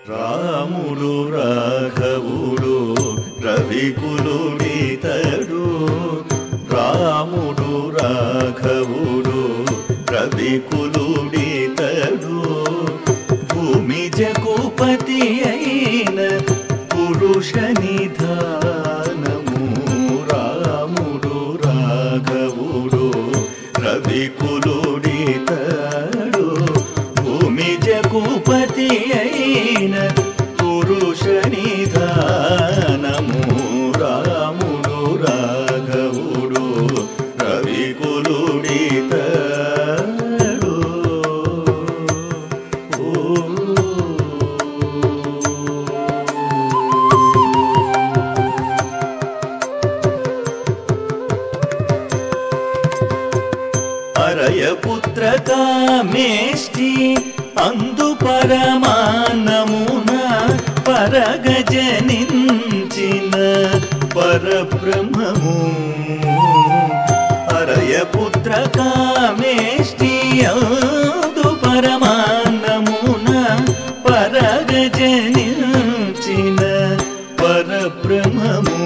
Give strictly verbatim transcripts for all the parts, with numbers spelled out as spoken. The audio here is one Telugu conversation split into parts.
రాముడు రాఘవుడు రవికులుడితడు. రాముడు రాఘవుడు రవికులుడితడు. భూమి జగుపతి అయిన పురుష నిధానము. రాముడు రాఘవుడు రవికులుడితడు. భూమి జగుపతి అయిన పురుష నిధానము. రాముడు రాఘవుడు రవికులుడితడు. అరయపుత్ర కామేష్టి అందు పరమాన్నమున పరగజనించిన పరబ్రహ్మము. అరయపుత్ర కామేష్టి అందు పరమాన్నమున పరగజనించిన పరబ్రహ్మము.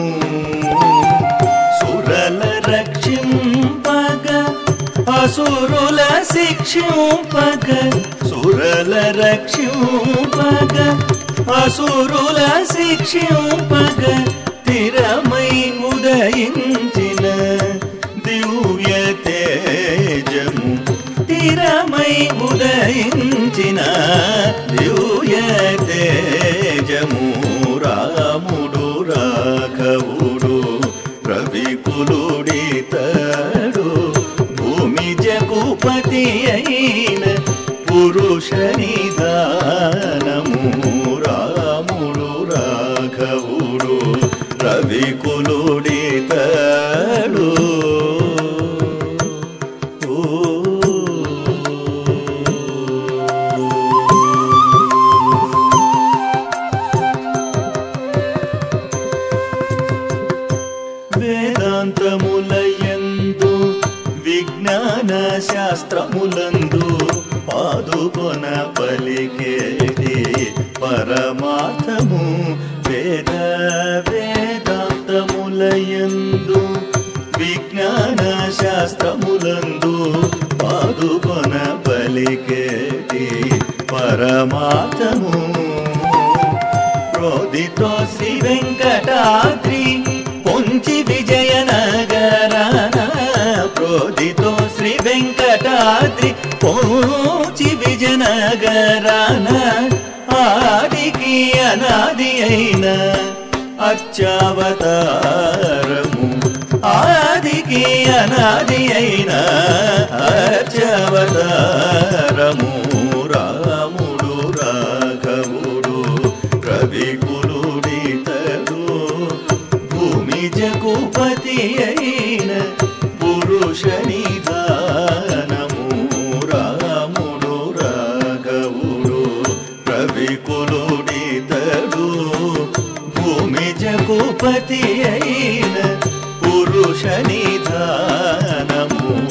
సురల రక్షింపగ అసురుల శిక్షింపగ. సురల రక్షింపగ అసురుల శిక్షింపగ. తిరమై ఉదయించిన దివ్య తేజము. తిరమై ఉదయించిన దివ్య తేజము. రాముడు రాఘవుడు రవికులుడితడు. భూమి జగుపతి అయిన పురుష నిధానము. రాముడు రాఘవుడు రవికులుడితడు. వేదాంతములయందు విజ్ఞాన శాస్త్రములందు పాదుకొన పలికేది పరమార్థము. వేద వేదాంతములయందు విజ్ఞాన శాస్త్రములందు పాదుకొన పలికేది పరమార్థము. ప్రోదితో శ్రీ వెంకటాద్రి పొంచి విజయనగరాన. ప్రోదితో శ్రీ వెంకటాద్రి పోచి విజయనగరాన. ఆదికి అనాది అయిన అర్చావతారము. ఆదికి అనాది అయిన అర్చావతారము. రాముడు రాఘవుడు రవికులుడితడు. భూమి జగుపతి అయిన పురుష నిధానము. రాముడు రాఘవుడు రవికులుడితడు. భూమి జగుపతి అయిన పురుష నిధానము.